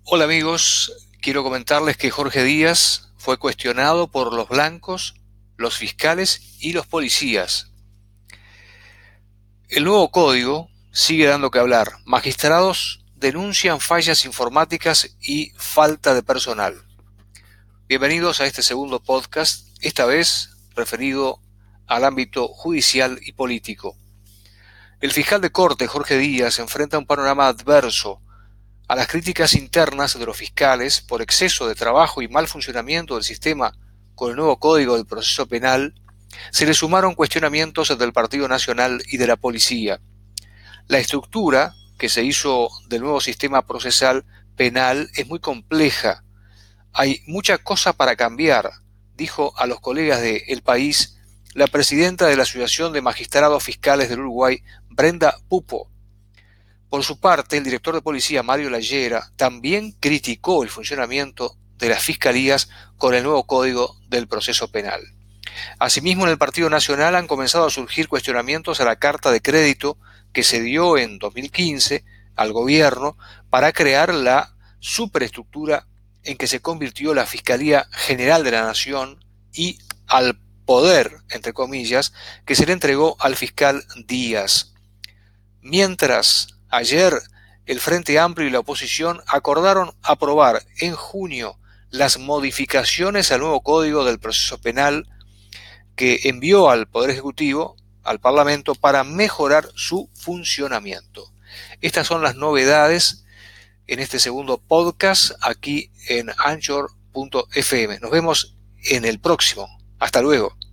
Hola amigos, quiero comentarles que Jorge Díaz fue cuestionado por los blancos, los fiscales y los policías. El nuevo código sigue dando que hablar. Magistrados denuncian fallas informáticas y falta de personal. Bienvenidos a este segundo podcast, esta vez referido al ámbito judicial y político. El fiscal de corte, Jorge Díaz, enfrenta un panorama adverso a las críticas internas de los fiscales por exceso de trabajo y mal funcionamiento del sistema con el nuevo Código del Proceso Penal. Se le sumaron cuestionamientos del Partido Nacional y de la policía. La estructura que se hizo del nuevo sistema procesal penal es muy compleja. Hay mucha cosa para cambiar, dijo a los colegas de El País la presidenta de la Asociación de Magistrados Fiscales del Uruguay, Brenda Pupo. Por su parte, el director de policía, Mario Lallera, también criticó el funcionamiento de las fiscalías con el nuevo Código del Proceso Penal. Asimismo, en el Partido Nacional han comenzado a surgir cuestionamientos a la carta de crédito que se dio en 2015 al gobierno para crear la superestructura en que se convirtió la Fiscalía General de la Nación y al poder, entre comillas, que se le entregó al fiscal Díaz. Mientras, ayer el Frente Amplio y la oposición acordaron aprobar en junio las modificaciones al nuevo Código del Proceso Penal que envió al Poder Ejecutivo, al Parlamento, para mejorar su funcionamiento. Estas son las novedades en este segundo podcast aquí en Anchor.fm. Nos vemos en el próximo. Hasta luego.